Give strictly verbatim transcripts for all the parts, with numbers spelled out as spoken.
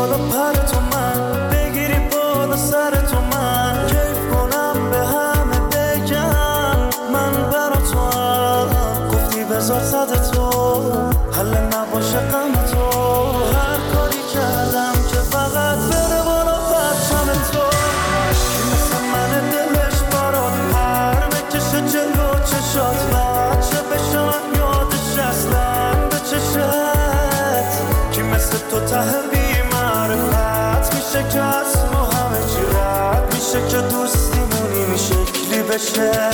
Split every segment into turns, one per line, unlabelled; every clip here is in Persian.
بالا پر تو من، بگیری بالا سر تو من، کیف کنم به همه بگم من برا تو هم. گفتی بذار صد تو حل نباشه غم تو، هر کاری کردم که فقط بره بالا پرچم تو. کی مثل من دلش برات پر بکشه جلو چشات، بچه بشه من یادش اصلا به چشت. کی مثل تو ته بی معرفت میشه که از ما همه چی رد میشه، که دوستیمون این شکلی بشه.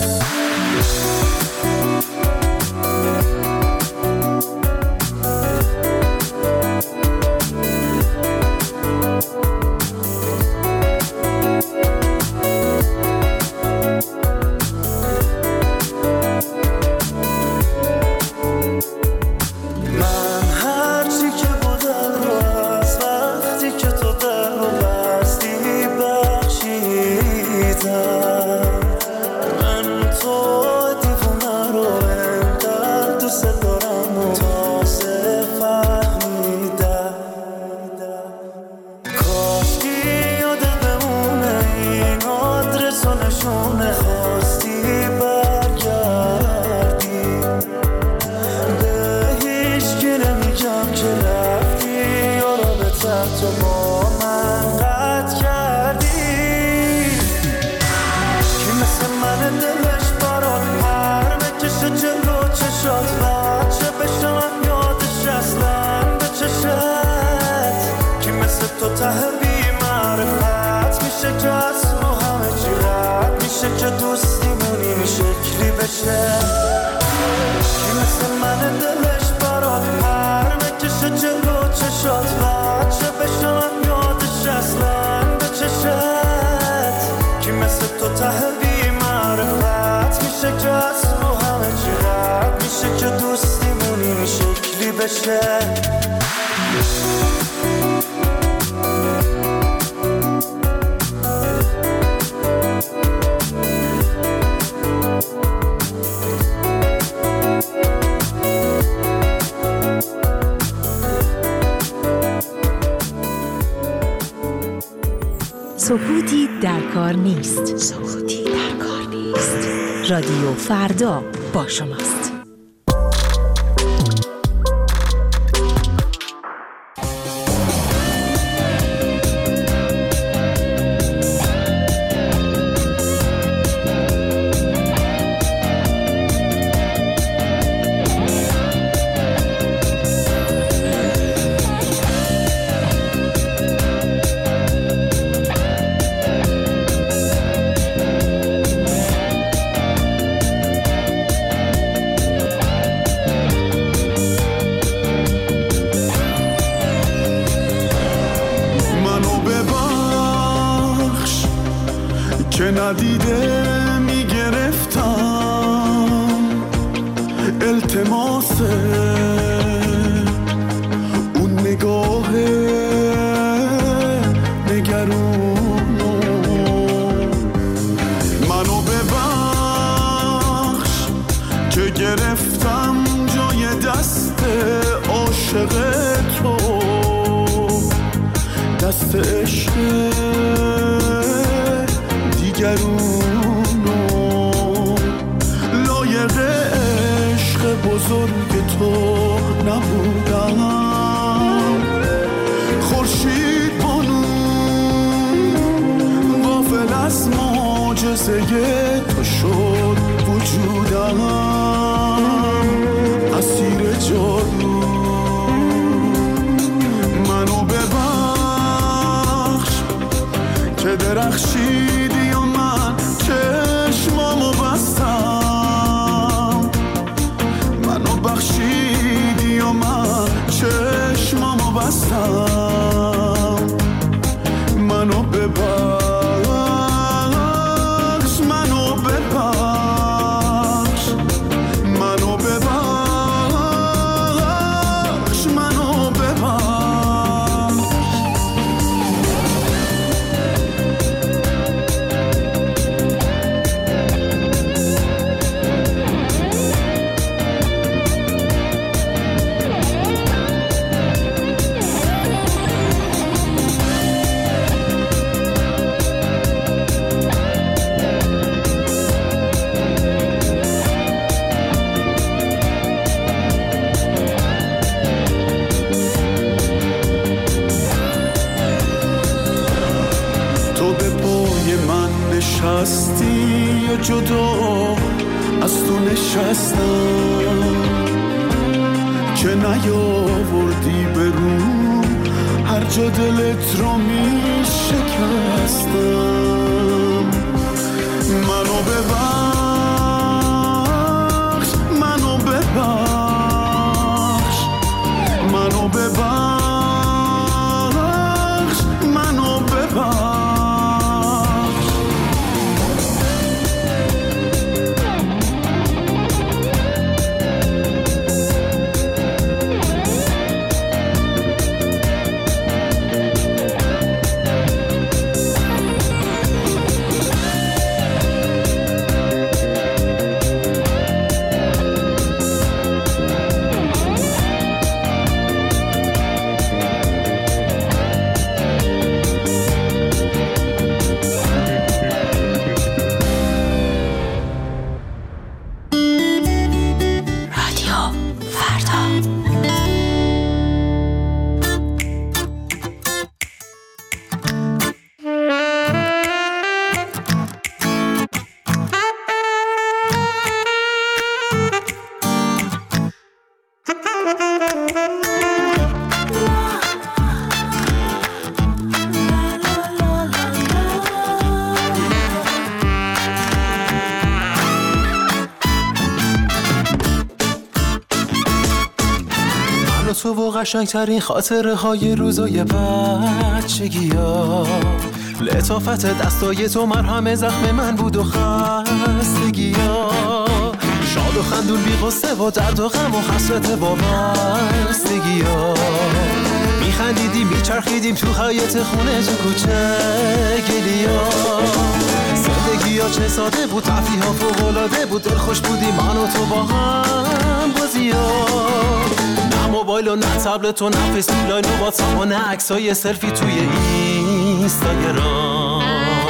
سکوتی در کار نیست. سکوتی در کار نیست. رادیو فردا با شماست.
ندیده میگرفتم التماس اون نگاه نگرونو، منو ببخش که گرفتم جای دست عاشق تو، دست عشق دیگرونو، لایق عشق بزرگ تو نبودم. خورشید بانو غافل از معجزه تو شد وجودم، اسیر جادو منو ببخش که درخشیدی و من چشمامو بستم، منو بخشیدی و من چشمامو بستم، منو ببخش منو ببخش
جدا از تو نشستم که نیاوردی برو هر جا دلت رو می شکستم. منو ببخش منو ببخش منو ببخش منو ببخش.
تو و قشنگترین خاطره های روزای بچگی ها، لطافت دستای تو مرهم زخم من بود و خستگی ها، شاد و خندون بی غصه و درد و غم و حسرت وابستگی ها، میخندیدیم میچرخیدیم تو حیاط خونه تو کوچه گلی ها، زندگی ها چه ساده بود، تفریح ها فوق‌العاده بود، دل خوش بودیم من و تو با هم بازی ها، نه موبایل و نه تبلت و نه فیسبوک لاین و واتساپ و نه عکسای سلفی توی اینستاگرام.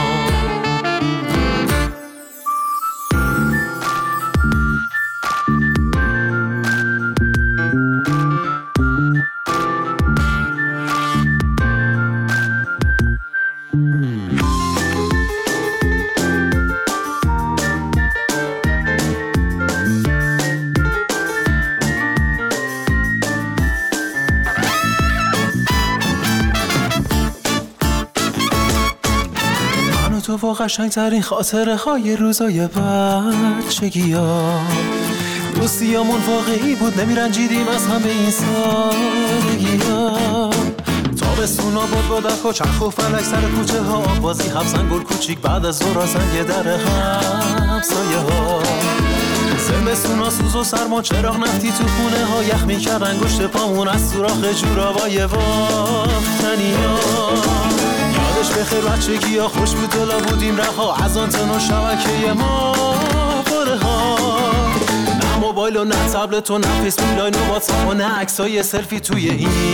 تو و قشنگترین خاطره های روزای بچگی ها، دوستیامون واقعی بود، نمیرنجیدیم از همه این سادگی ها، تابستونا باد بادک و چرخ و فلک سر کوچه ها، بازی حبسن گل کوچیک بعد از ظهر سنگ در همسایه ها، زمستونا سوز و سرما چراغ نفتی تو خونه ها، یخ میکرد انگشت پامون از سوراخ جورابای بافتنی ها، بخیر بچگی ها خوش بود دلا بودیم رها از آنتن و شبکه ما باره ها، نه موبایل و نه تبلت و نه فیسبوک لاین و واتساپ و نه عکسای سلفی توی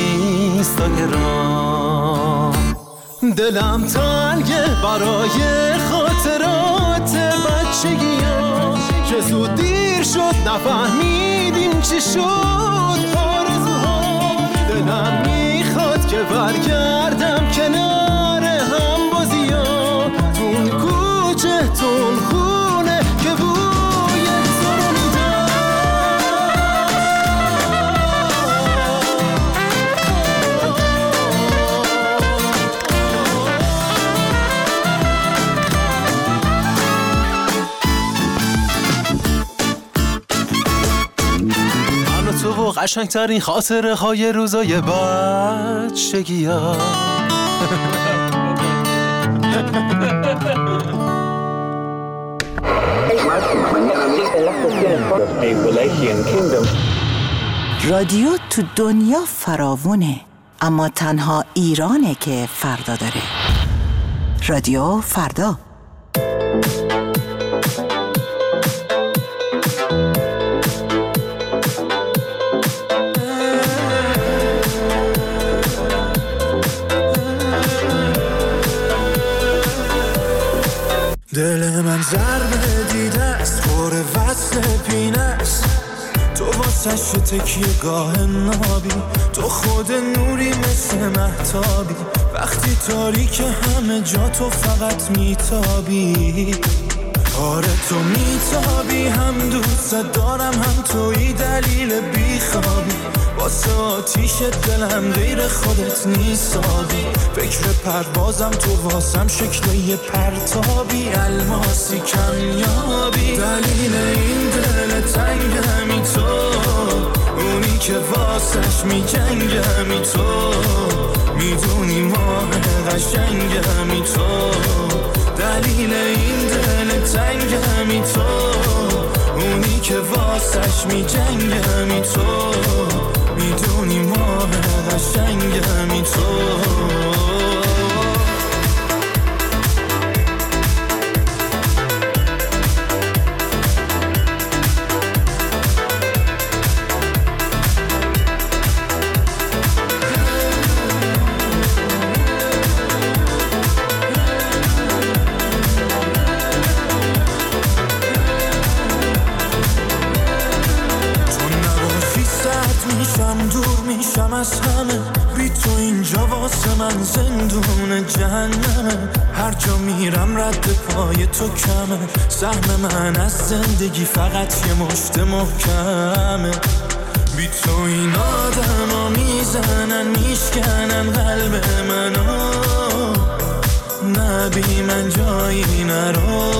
اینستاگرام. دلم تنگه برای خاطرات بچگی ها که زود دیر شد نفهمیدیم چی شد آرزوها، دلم میخواد که برگردم کنار هم بازی ها، تون کوچه تون خونه که بوی تو رو میدم. من و تو و قشنگترین خاطره های روزای بچگی ها.
رادیو تو دنیا فراوونه، اما تنها ایرانه که فردا داره. رادیو فردا.
دل من ضربه دیده است خور وصل پینه است، تو واسه تکیه گاه نابی، تو خود نوری مثل مهتابی، وقتی تاریک همه جا تو فقط میتابی. آره تو میتابی، هم دوست دارم هم توی دلیل بیخوابی، واسه آتیش دلم غیر خودت نیستابی، فکر پروازم تو واسم شکل یه پرتابی، الماسی کمیابی، دلیل این دل تنگ همی تو، اونی که واسش می جنگ همی تو، میدونی ماه قشنگ همی تو، دلیل این دل تنگ همی تو، اونی که واسش می جنگ همی تو، میدونی ماه قشنگ همی تو. از همه بی تو اینجا واسه من زندون جهنمه، هر جا میرم رد پای تو کمه، سهم من از زندگی فقط یه مشت محکمه، بی تو این آدم ها میزنن میشکنن قلب منو، نه بی من جایی نرو،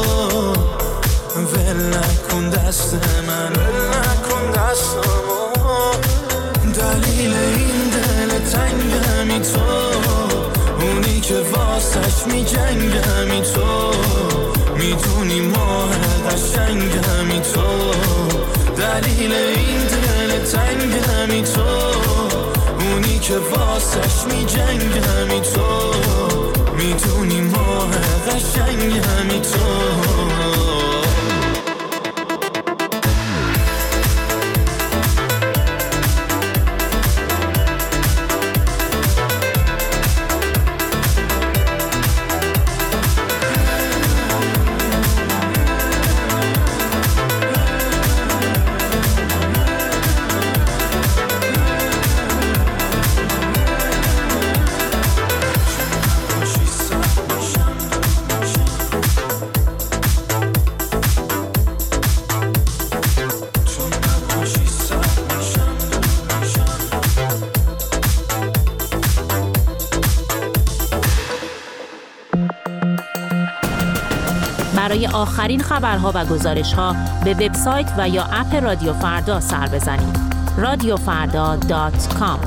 ول نکن دست من، ول نکن دستمو، دلیل این دل تنگ همی تو، اونی که واسش می جنگ همی تو، میدونی ماه قشنگ همی تو، دلیل این دل تنگ همی تو، اونی که واسش می جنگ همی تو، میدونی ماه قشنگ همی تو.
برای آخرین خبرها و گزارش‌ها به وبسایت و یا اپ رادیو فردا سر بزنید. رادیو فردا دات کام.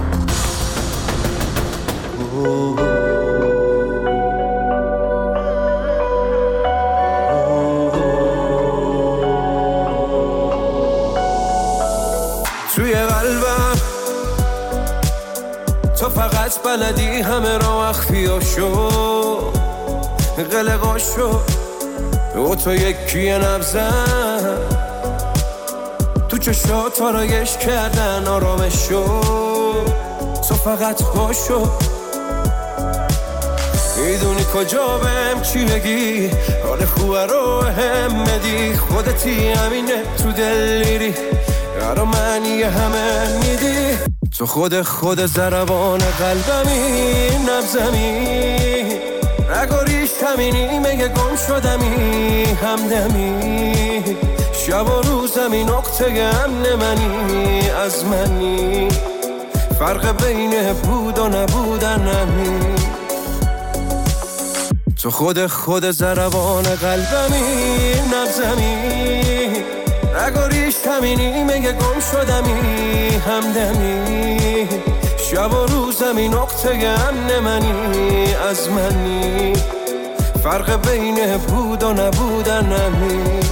توی قلبم تو فقط بلدی همه را اخفیاشو قلقاشو، او تو یکی نبزن تو چشات آرایش کردن آرامشو، تو فقط خوشو میدونی کجا بهم چی بگی، حال خوبه رو هم بدی، خودتی همینه تو دل میری، برا معنی همه میدی، تو خود خود ضربان قلبمی نبزمی، نگاریش همینی مگه گم شدمی، همدمی شب و روزمی نقطه امن منی، از منی فرق بین بود و نبودن نمی، تو خود خود ضربان قلبمی نبزمی، نگاریش همینی مگه گم شدمی، همدمی شب و روزمی نقطه امن منی، از منی فرق بین بود و نبودن نمی.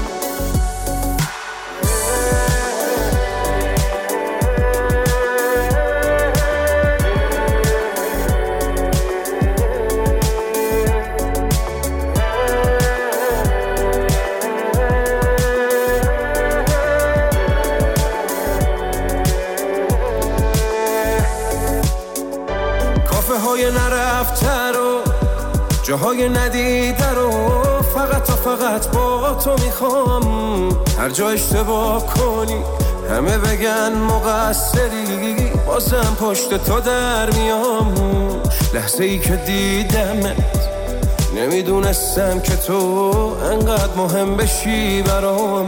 نرفته رو جاهای ندیده رو، فقط تا فقط با تو میخوام، هر جا اشتباه کنی همه بگن مقصری، بازم پشت تو در میام، لحظه ای که دیدمت
نمیدونستم که تو انقدر مهم بشی برام.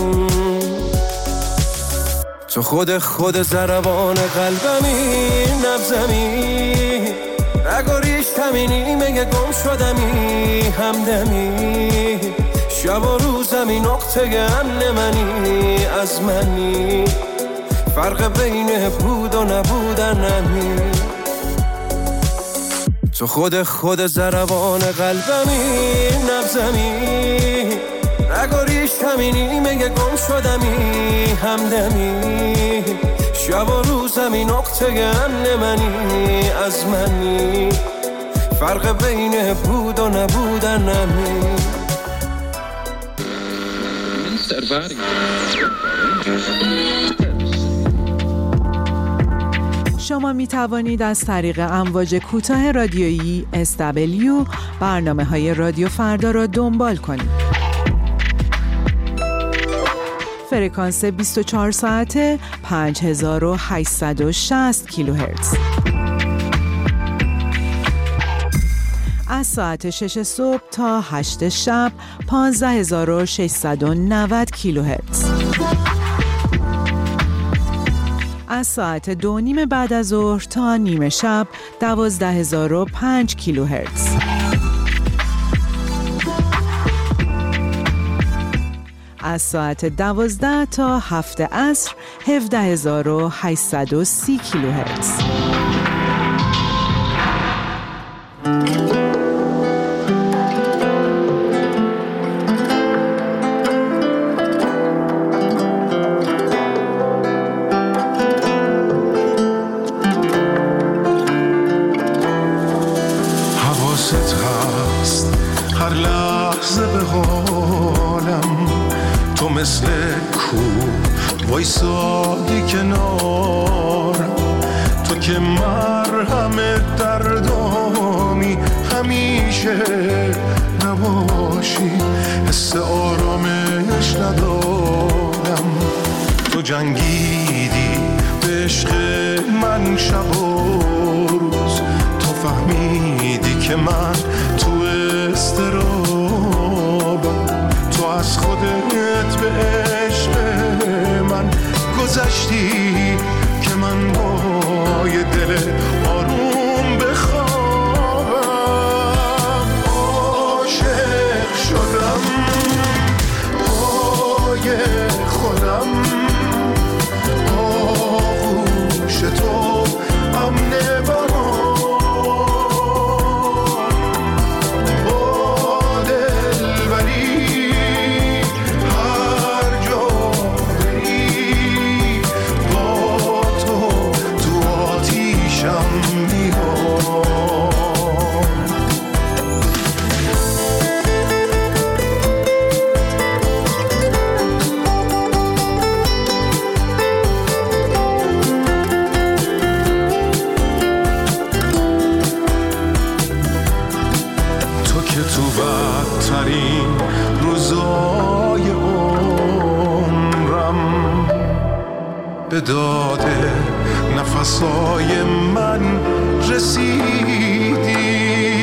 تو خود خود ضربان قلبمی، نبزمی رگاریش همینی، مگه گم شدمی همدمی. شب و روزمی نقطه امن منی، از منی فرق بین بود و نبودن نمی. تو خود خود ضربان قلبمی، نبزمی رگاریش همینی، مگه گم شدمی همدمی. شب و روزمی نقطه امن منی، از منی فرق بین بود و نبودن نمی.
شما می توانید از طریق امواج کوتاه رادیویی اس دبلیو برنامه های رادیو فردا را دنبال کنید. فرکانس بیست و چهار ساعته پنج هزار و هشتصد و شصت کیلوهرتز. از ساعت شش صبح تا هشت شب پانزده هزار و ششصد و نود کیلوهرتز. از ساعت دو نیم بعد از ظهر تا نیمه شب دوازده هزار و پنج کیلوهرتز. از ساعت دوازده تا هفت عصر هفده هزار و هشتصد و سی کیلوهرتز.
مثل کو وایسادی کنار، تو که مرهم دردامی همیشه نباشی، حس آرامش ندارم. تو جنگیدی به عشق من شب و روز، تو فهمیدی که من تو استرابم، تو از خودت به عشق من گذشتی که من با یه دل آروم بخوابم. عاشق شدم پای خودم، آغوش تو امن برام، به داده نفسای من رسیدی،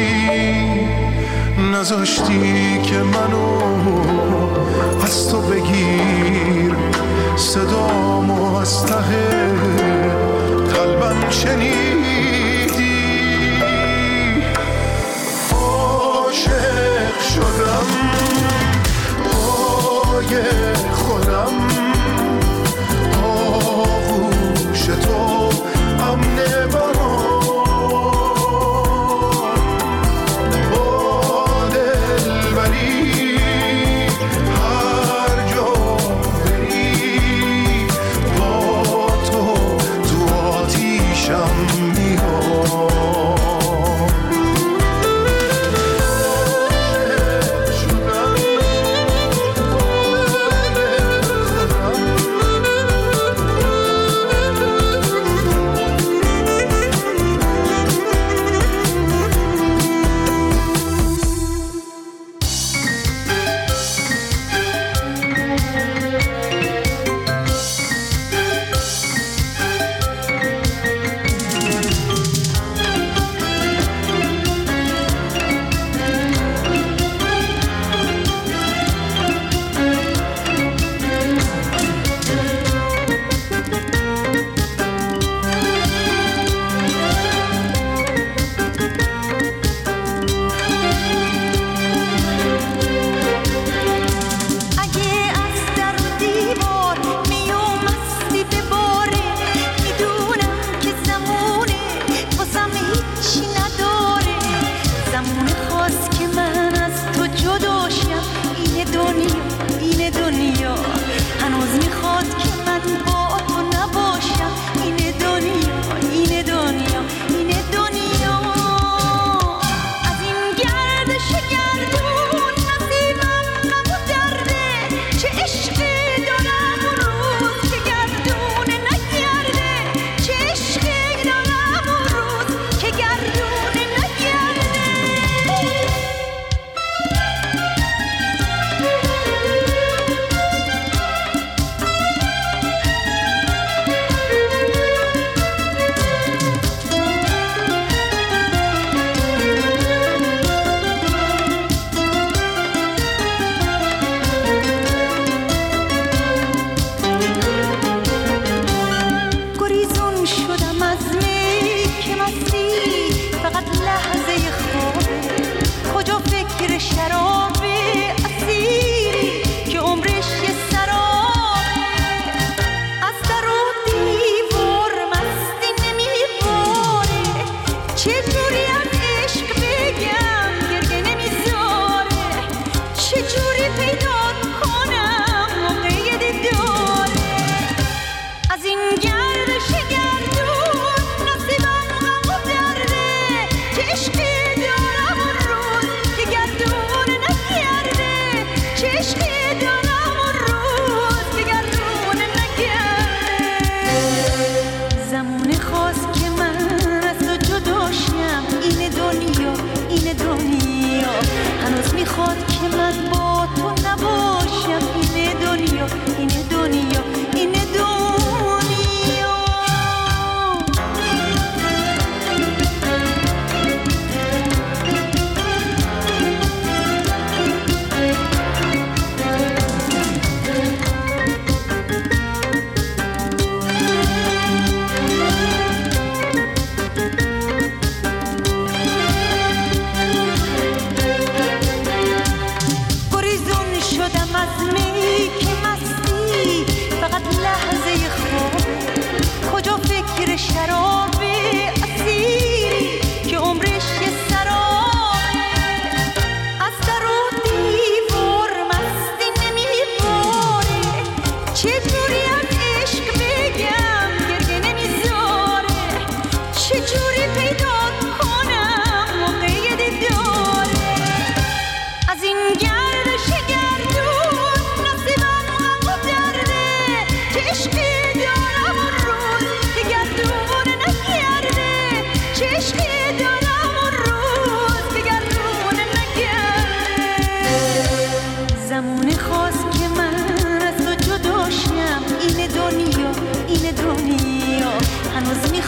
نذاشتی که منو از تو بگیر، صدامو از ته قلبم شنیدی. عاشق شدم پای خودم، آغوش تو امن برام، با دلبری هر جا بری، با تو تو آتیشم میام.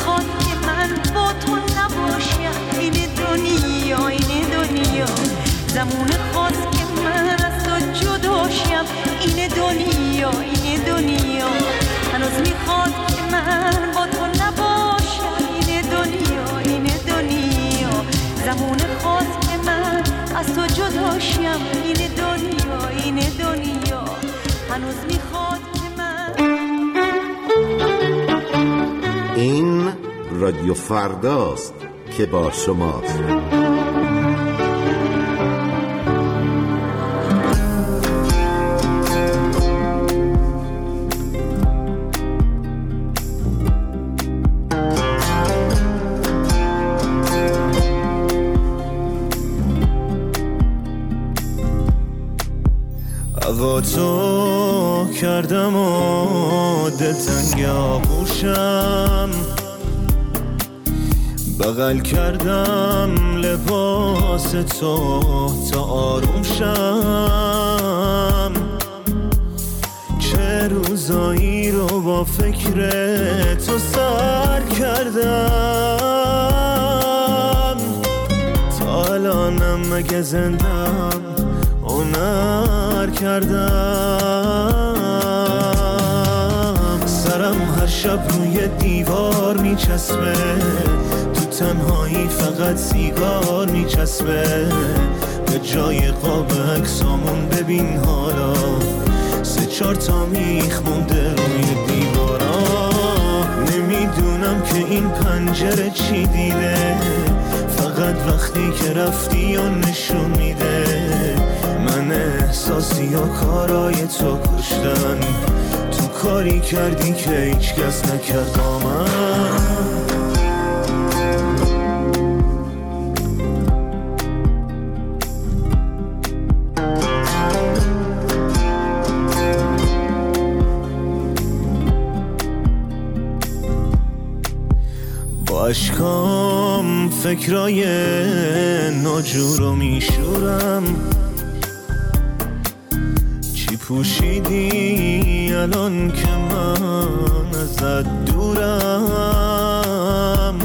میخواد که من با تو نباشم، این دنیا این دنیا زمون خواست که من از تو جداشم، این دنیا این دنیا هنوز میخواد که من با تو نباشم، این دنیا این دنیا زمون خواست که من از تو جداشم، این دنیا این دنیا هنوز میخواد که من.
این رادیو فرداست که با شماست.
با تو کردم و دلتنگ آغوشم، بغل کردم لباس تو تا آروم شم، چه روزایی رو با فکر تو سر کردم، تا الانم مگه زندم هنر کردم، سرم هر شب روی دیوار میچسبه، تو تنهایی فقط سیگار میچسبه، به جای قاب عکسامون ببین حالا سه چار تا میخ مونده روی دیوارا، نمیدونم که این پنجره چی دیده، فقط وقتی که رفتی و نشون میده، من احساسی و کارای تو کشتن، تو کاری کردی که هیچ کس نکرد با من. با اشکام فکرای ناجور رو میشورم، چی پوشیدی الان که من ازت دورم،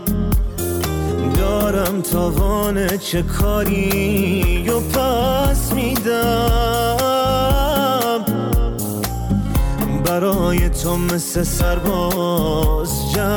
دارم تاوان چه کاری و پس میدم، برای تو مثل سرباز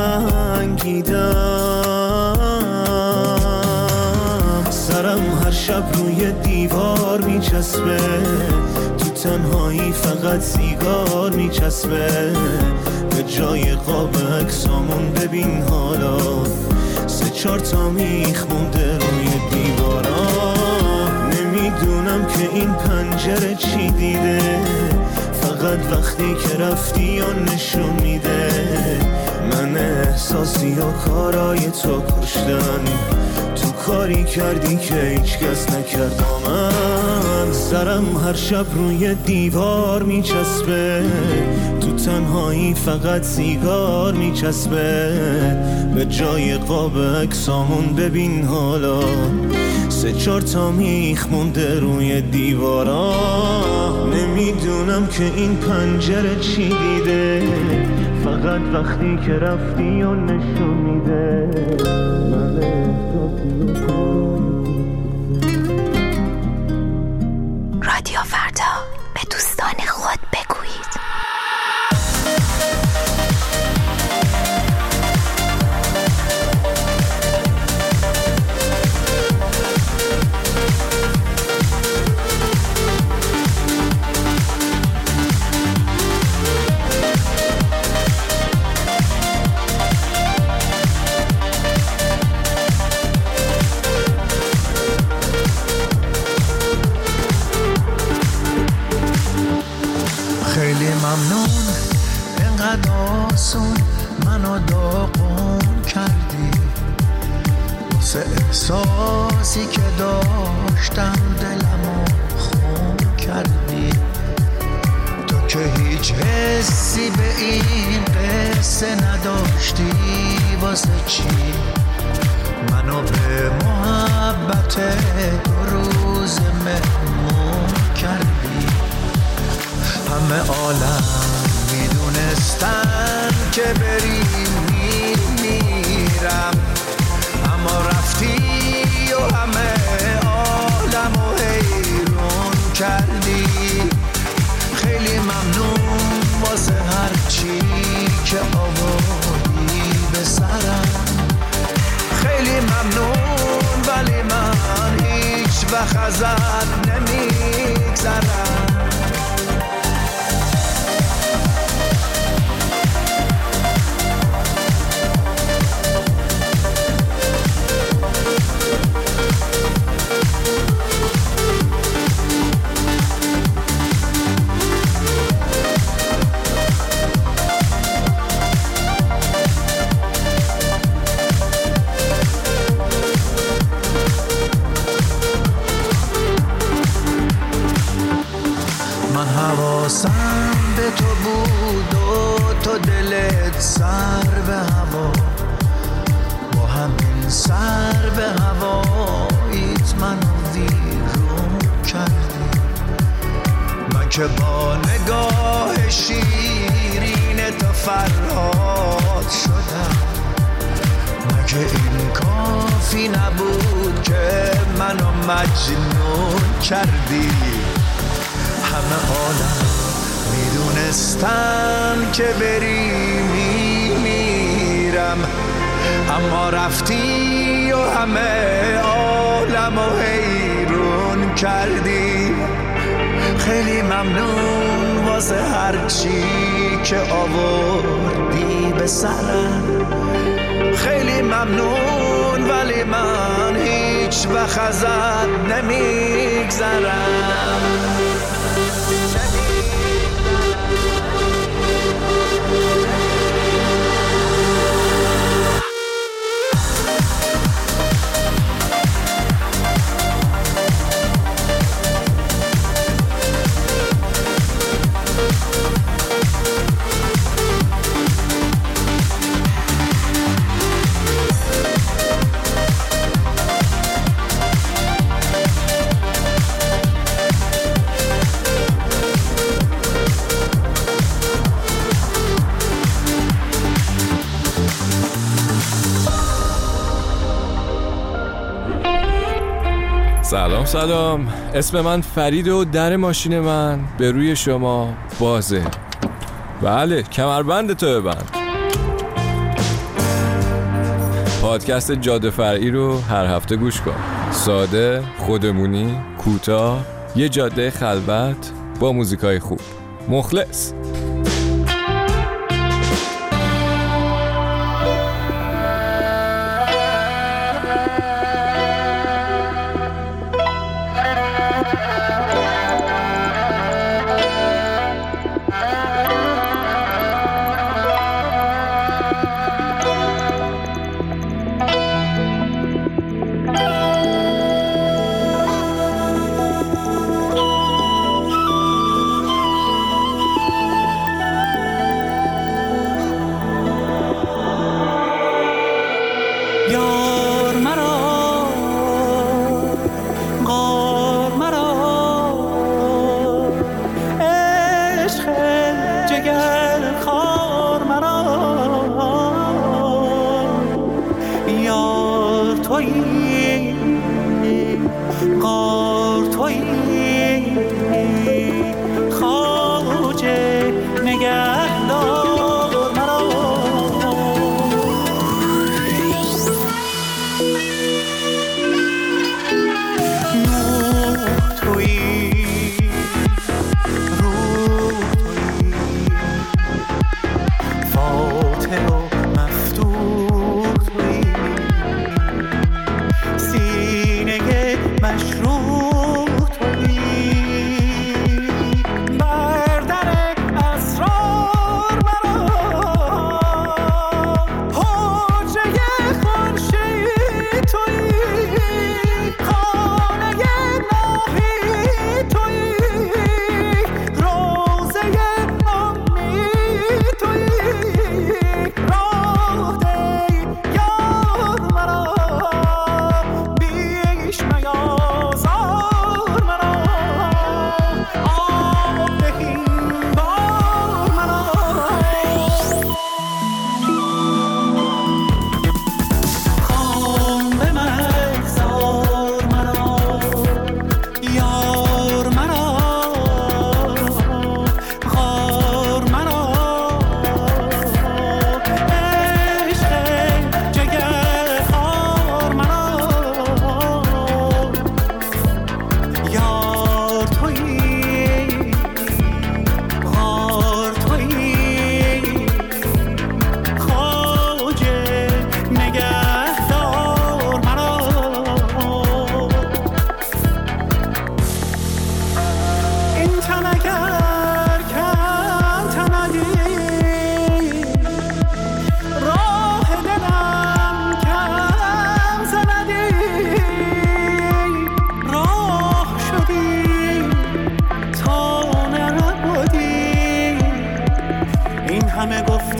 جنگیدم، سرم هر شب روی دیوار میچسبه، تو تنهایی فقط سیگار میچسبه، به جای قاب عکسامون ببین حالا سه چار تا میخ مونده روی دیوارا، نمیدونم که این پنجره چی دیده، فقط وقتی که رفتی و نشون میده، من احساسی و کارای تو کشتن، تو کاری کردی که هیچ کس نکرد با من، سرم هر شب روی دیوار میچسبه، تو تنهایی فقط سیگار میچسبه، به جای قاب عکسامون ببین حالا سه چار تا میخ مونده روی دیوارا، نمیدونم که این پنجره چی دیده، فقط وقتی که رفتی و نشون میده، من احساسی و
رادیو فردا به دوستان خود بگویید.
خیلی ممنون اینقدر آسون منو داغون کردی، واسه احساسی که داشتم دلمو خون کردی، تو که هیچ حسی به این قصه نداشتی، واسه چی منو به محبت دو روز مهمون کردی، همه عالم میدونستن که بری میری میرم، اما رفتی و همه عالم و حیرون کردی. خیلی ممنون واسه هر چی که آوردی به سرم، خیلی ممنون ولی من هیچ وقت ازت نمیگذرم. حواسم به تو بود و تو دلت سر به هوا، با همین سر به هواییت منو ویرون کردی. من که با نگاه شیرین تو فرهاد شدم، مگه این کافی نبود که منو مجنون کردی. همه عالم میدونستن که بری میمیرم، اما رفتی و همه عالم و حیرون کردی. خیلی ممنون واسه هر چی که آوردی به سرم، خیلی ممنون ولی من هیچ وقت ازت نمیگذرم.
سلام سلام، اسم من فرید و در ماشین من به روی شما بازه. بله، کمربند تو ببند. پادکست جاده فرعی رو هر هفته گوش کن. ساده، خودمونی، کوتاه، یه جاده خلوت با موزیکای خوب. مخلص.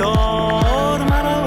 دار مرا.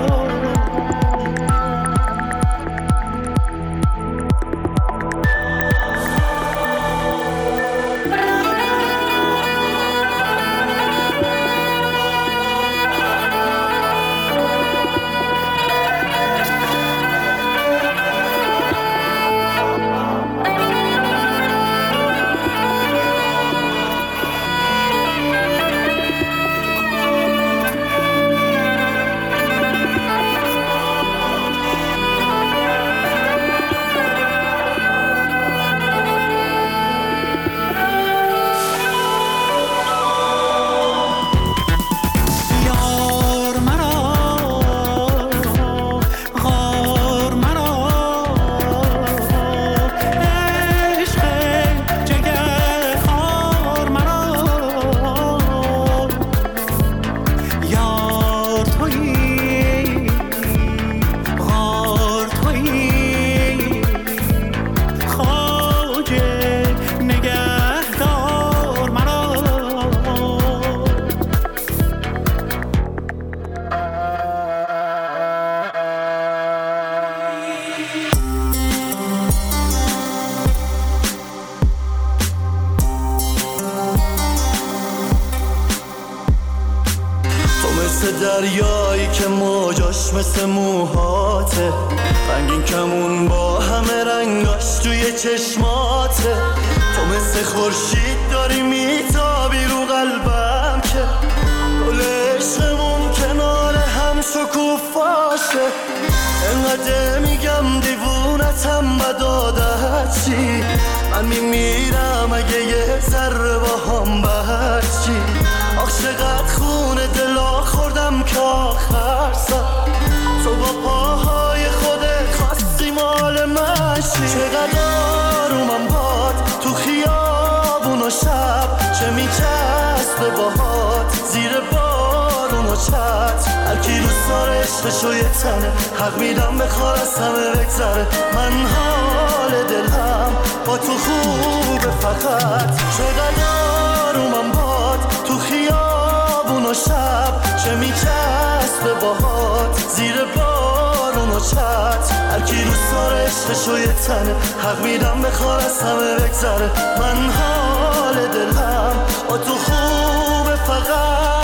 دریایی که موجاش مثل موهاته، رنگین کمون با همه رنگاش توی چشماته. تو مثل خورشید داری میتابی رو قلبم که گل عشقمون کنار هم شکوفاشه. انقدر میگم دیوونتم بد عادت چی، من میمیرم اگه یه ذره با هم بچی. آخ چقدر خون دلا خوردم که آخر سر تو با پاهای خودت خواستی مال مشی. چقدر آرومم باد تو خیابون و شب، چه میچسبه باهات زیر بارون و چت. هرکی دوست داره عشقشو یه تنه، حق میدم بخواد از همه بگذره. من حال دلم با تو خوبه فقط. چقدر آرومم باد تو خیابون و شب، چه میچسبه باهات زیر بارون و چت. هرکی دوست داره عشقشو یه تنه، حق میدم بخواد از همه بگذره. من حال دلم با تو خوبه فقط.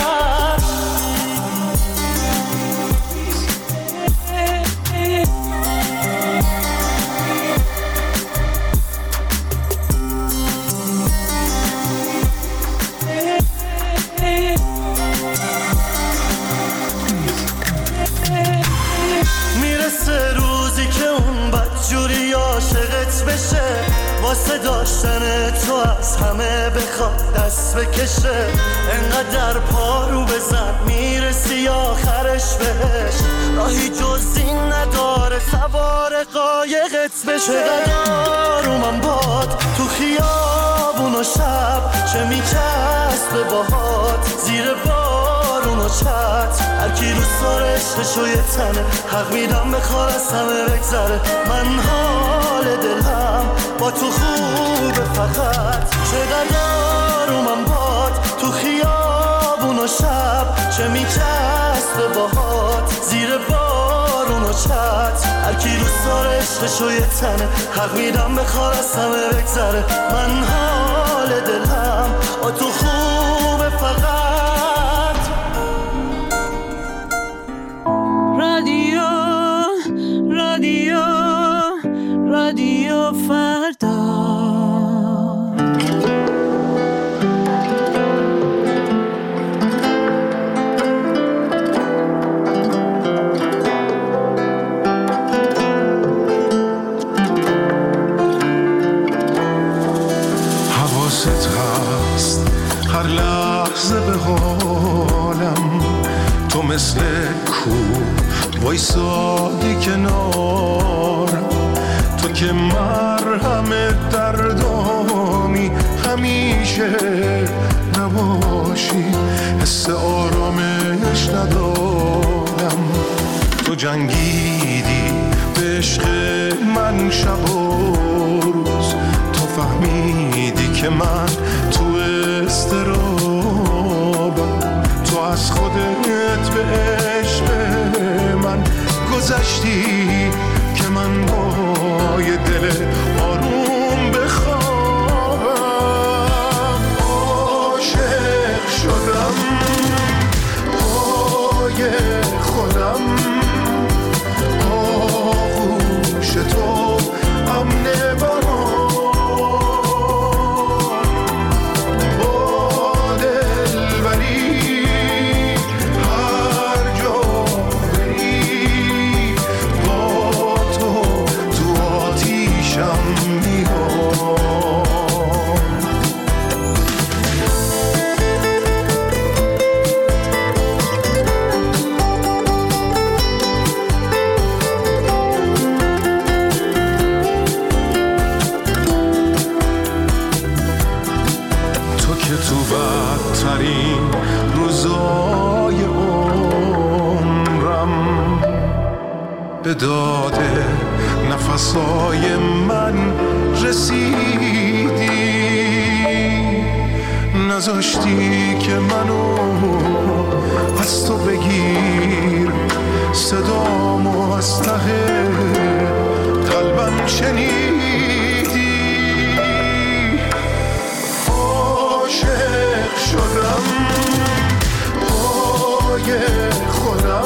میرسه روزی که اون بدجوری عاشقت بشه، واسه داشتن تو از همه بخواد دست بکشه. انقدر پارو بزن میرسی آخرش بهش، راهی جز این نداره سوار قایقت بشه. چقدر آرومم باد تو خیابون و شب، چه میچسبه باهات زیر بارون و چت. هرکی دوست داره عشقشو یه تنه، حق میدم بخواد از همه بگذره. من حال دلم با تو خوبه فقط. چقدر آرومم باد تو خیابون و شب، چه میچسبه باهات زیر بارون و چت. هرکی دوست داره عشقشو یه تنه، حق میدم بخواد از همه بگذره. من حال دلم با تو خوبه فقط.
رادیو رادیو رادیو فردا.
حواست هست هر لحظه به حالم، تو مثل کو وایسادی کنارم. تو که مرهم دردامی همیشه نباشی، حس آرامش ندارم. تو جنگیدی به عشق من شب و روز، تو فهمیدی که من تو استرابم. تو از خود خودت به عشق من گذشتی که من با یه دل آروم بخوابم. عاشق شدم پای خودم، آغوش تو امن برام، با دلبری هر جا بری با تو تو آتیشم میام. تو بدترین روزای عمرم به داد نفسای من رسیدی، نذاشتی که منو از تو بگیر، صدامو از ته قلبم شنیدی. شدم پای خودم،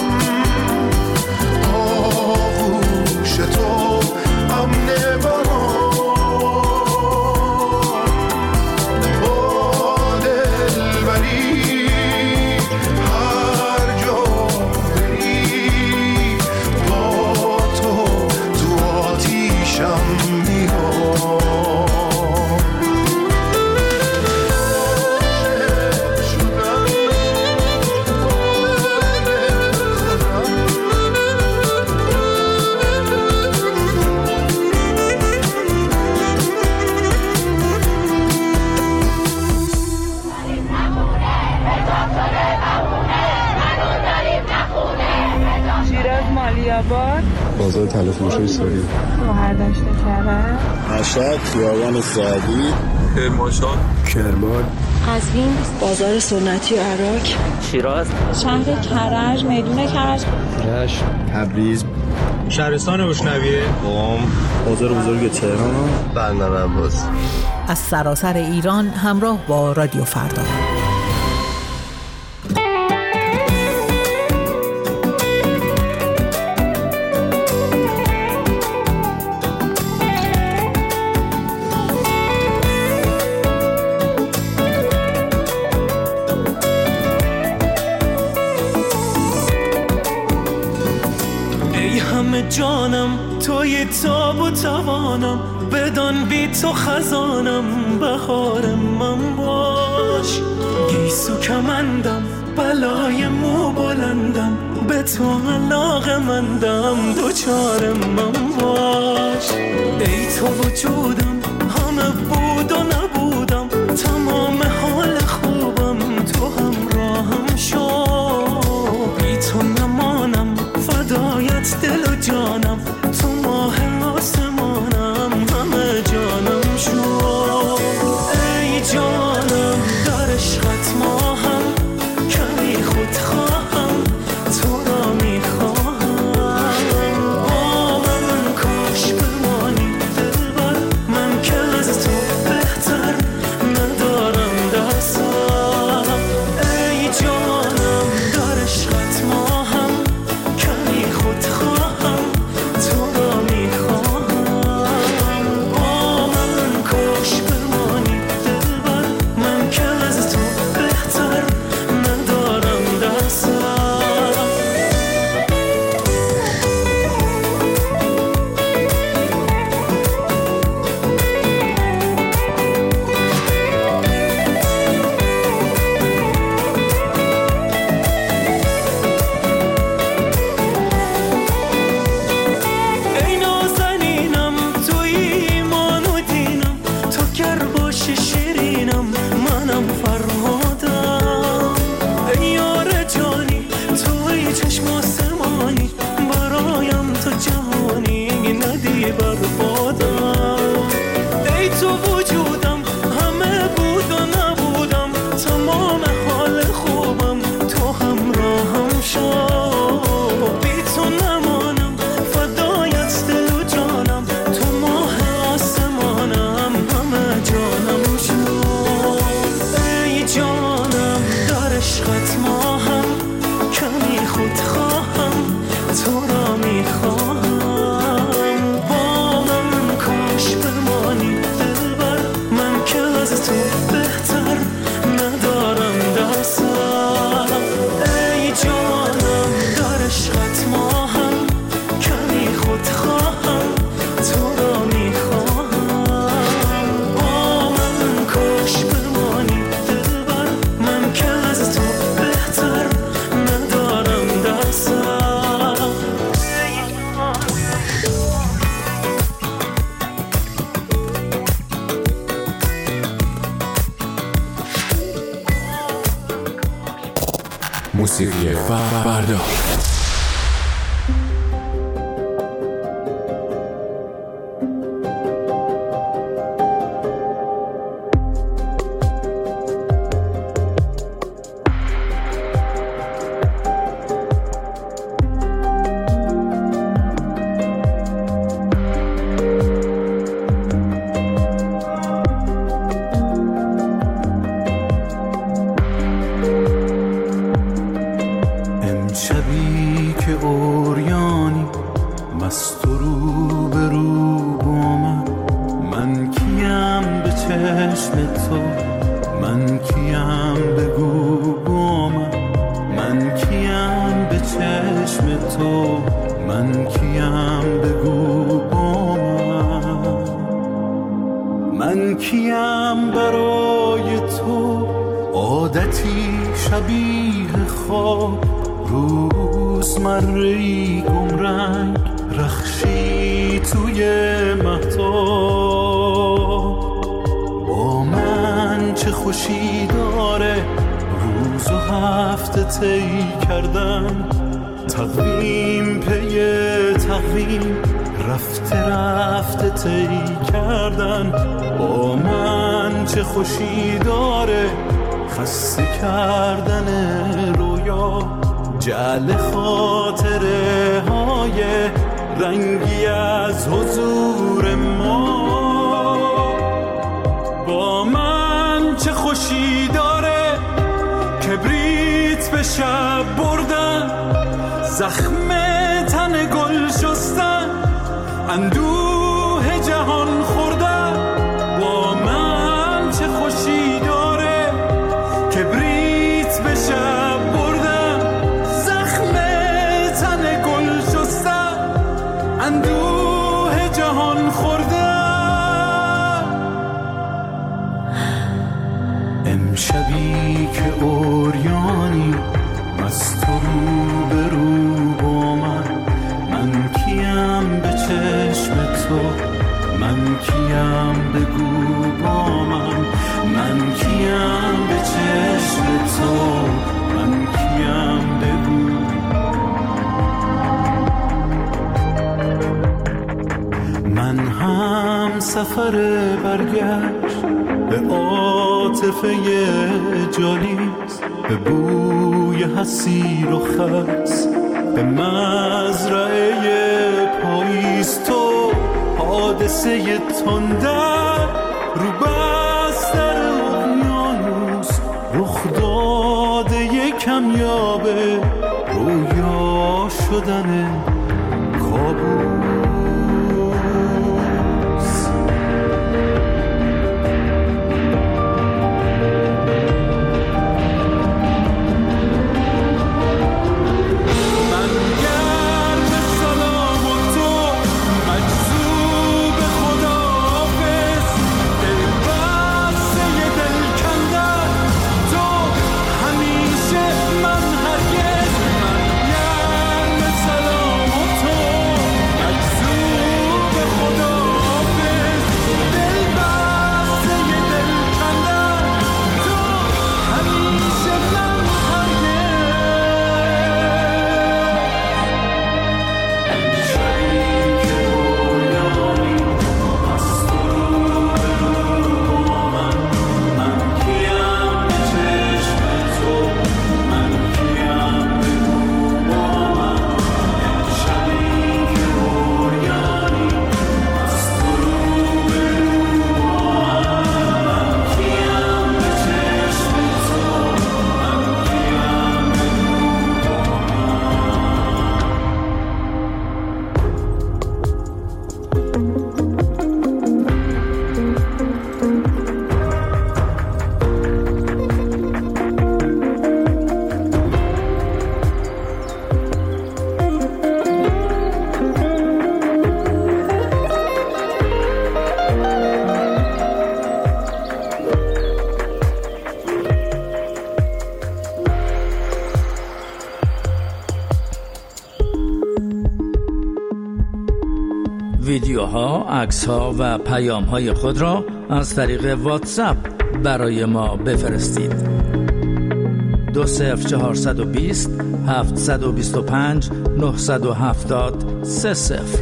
آغوش تو امن برام، با دلبری هر جا بری با تو تو آتیشم میام.
بازار تلفروشی سوری،
شوهر داشته کرد،
مشهد، خیابان سعدی،
کرمانشاه،
کرمان،
قزوین، بازار سنتی و عراق،
شیراز،
شهر کرج، میدون کرج،
رشت، تبریز،
شهرستان بشنویه،
قم، بازار بزرگ تهران،
برنامه عباس.
از سراسر ایران همراه با رادیو فردا.
جانم توی تاب و توانم، بدان بی تو خزانم، بهار من باش. گیسو کمندم بلای مو بلندم، به تو علاقه مندم، دوچار من باش. ای تو وجودم همه بود و نبودم، تمام حال خوبم تو همراهم شو. بی تو نمانم فدایت دل و جانم، تو ماه آسمانم همه جانم شو. ای جانم در عشقت ماهم، کمی خود خواهم تو را میخواهم. با من کاش بمانی دلبر، من که از تو بهتر ندارم دستم. ای جانم در عشقت ماهم، کمی خود خواهم تو را میخواهم. با من کاش بمانی دلبر، من که از تو بهتر ندارم دستم. ای نازنینم توی ایمان و دینم، تو گر باشی شیرینم منم فرهادم. ای یار جانی توی چشم آسمانی، برایم تو جهانی ندی بربادم. ای تو وجودم همه بود و نبودم، تمام حال خوبم تو همراه
فردا.
شبی که اوریانی مست و رو به رو با من، من کیم به چشم تو، من کیم بگو با من، من کیم به چشم تو، من کیم بگو با من، من کیم برای تو عادتی شبیه خواب، روزمره‌ای گمرنگ رخشی توی مهتاب. با من چه خوشی داره روز و هفته طی کردن، تقویم پی تقویم رفته رفته طی کردن. با من چه خوشی داره خسته کردن رویا، جعل خاطره های رنگی از حضور ما. با من چه خوشی داره کبریت به شب بردن، زخم تن گل شستن، اندوه جهان خوردن. با من چه خوشی داره کبریت به شب بردن، زخم تن گل شستن، اندوه جهان خوردن. امشبی که اوریانی مست و رو به رو با من، من کیم به چشم تو، من کیم بگو با من، من کیم به چشم تو، من کیم بگو. من هم سفر برگشت به عاطفه جالیست، به بوی حسیر و خس، به مزرعه پاییز. تو حادثه تندر رو بستر اقیانوس، رخ داده کمیابه رویا شدن کابوس.
ویدیوها، عکس‌ها و پیام‌های خود را از طریق واتساپ برای ما بفرستید. دو صفر چهارصد و بیست هفتصد و بیست و پنج نهصد و هفتاد سه صفر.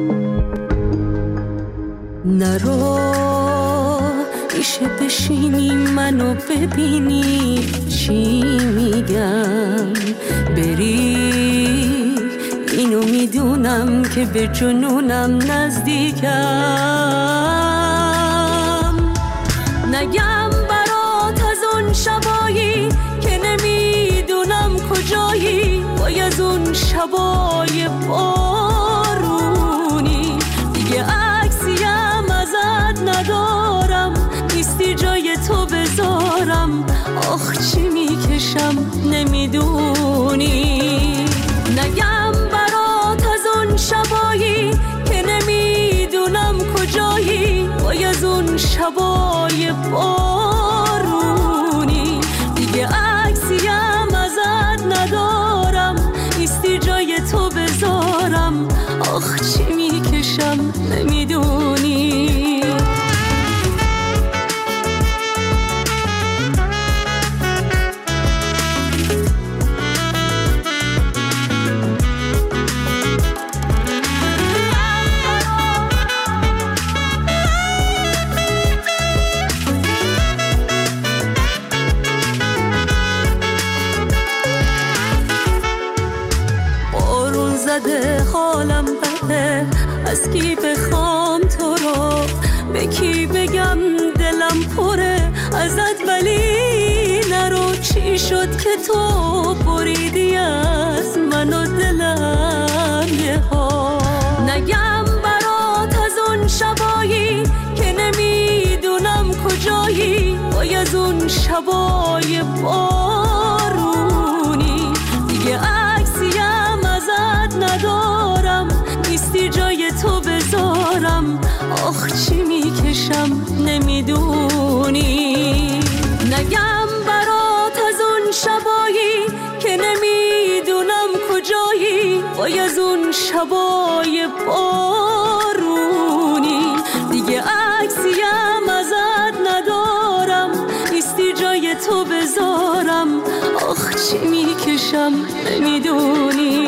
نرو میشه بشینی منو ببینی چی میگم، بری اینو میدونم که به جنونم نزدیکم، نگم برات از اون شبایی که نمیدونم کجایی، وای از اون شبای بارونی، دیگه عکسیم ازت ندارم، نیستی جای تو بذارم، آخ چی میکشم نمیدونی، نگم برات از اون شبایی که نمیدونم کجایی، وای از اون شبای بارونی، دیگه عکسیم ازت ندارم، نیستی جای تو بذارم، آخ چی میکشم نمیدونی. حالم بده، از کی بخوام تو رو، به کی بگم دلم پره ازت، ولی نرو چی شد که تو بریدی از من و دلم یه ها، نگم برات از اون شبایی که نمیدونم کجایی، وای از اون شبای بارونی، دیگه عکسیم ازت ندارم، نیستی جای تو بذارم، آخ چی میکشم نمیدونی، نگم برات از اون شبایی که نمیدونم کجایی، وای از اون شبای بارونی، دیگه عکسیم ازت ندارم، نیستی جای تو بذارم، آخ چی میکشم نمیدونی.